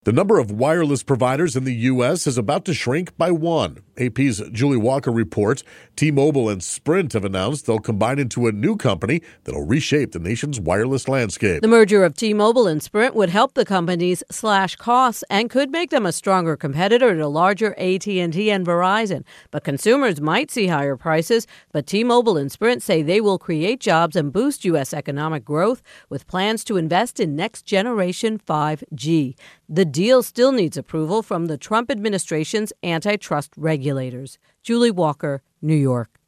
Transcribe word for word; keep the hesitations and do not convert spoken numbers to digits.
The number of wireless providers in the U S is about to shrink by one. A P's Julie Walker reports T-Mobile and Sprint have announced they'll combine into a new company that'll reshape the nation's wireless landscape. The merger of T-Mobile and Sprint would help the companies slash costs and could make them a stronger competitor to larger A T and T and Verizon. But consumers might see higher prices. But T-Mobile and Sprint say they will create jobs and boost U S economic growth with plans to invest in next-generation five G. The deal still needs approval from the Trump administration's antitrust regulators. Julie Walker, New York.